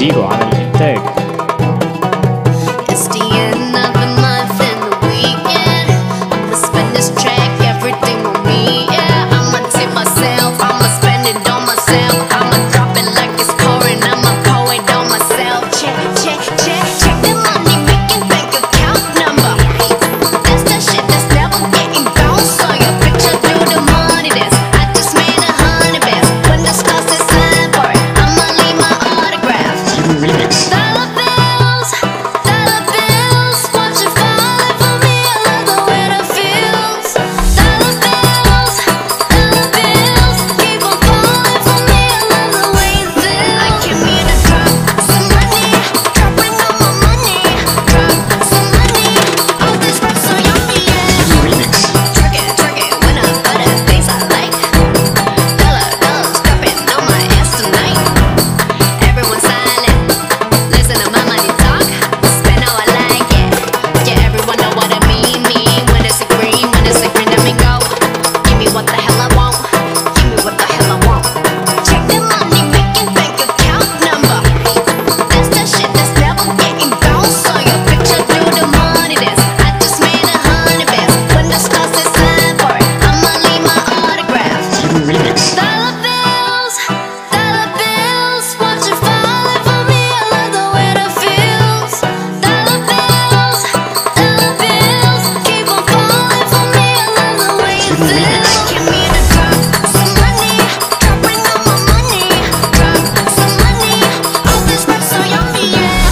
زيرو على الإنتاج. It's the end of the month and the weekend. I'ma spend this track, everything on me, yeah. I'ma tip myself, I'ma spend it on myself. I'ma drop it like it's pouring, I'ma pour it on myself. Check, check, check, check the money making bank account number. That's the shit that's never getting gone. Saw your picture through the money dance. I just made 100 bands. When the stars is sign for it, I'ma leave my autograph. زيرو ريميكس. Dollar bills, watch it falling for me. I love the way that feels. Dollar bills, keep on falling for me. I love the way it feels. I came here to drop some money, dropping all my money. Drop some money, all this rap so yummy, yeah. زيرو ريميكس. Twerk it, when I butter things I like. Dollars dropping on my ass tonight. Everyone silent, listen to my money talk. Spend how I like it. Yeah, everyone know what I mean. When it's a green, let me go. Give me what the hell I want. Give me what the hell I want. Check the money making bank account number. That's the shit that's never getting gone. Saw your picture through the money dance. I just made 100 bands. When the stars is sign for it, I'ma leave my autograph. زيرو ريميكس. Dollar bills, watch it falling for me. I love the way that feels. Dollar bills, keep on falling for me. I love the way it feels. I came here to drop some money, dropping all my money. Drop some money, all this rap so yummy, yeah.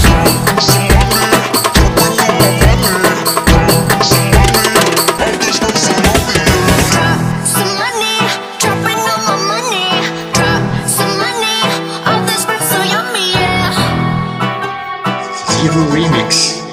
Drop some money, dropping all my money. Drop some money, all this rap so yummy, yeah. زيرو ريميكس.